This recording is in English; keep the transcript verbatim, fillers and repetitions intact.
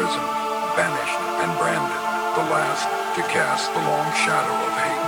prison, banished and branded, the last to cast the long shadow of hate.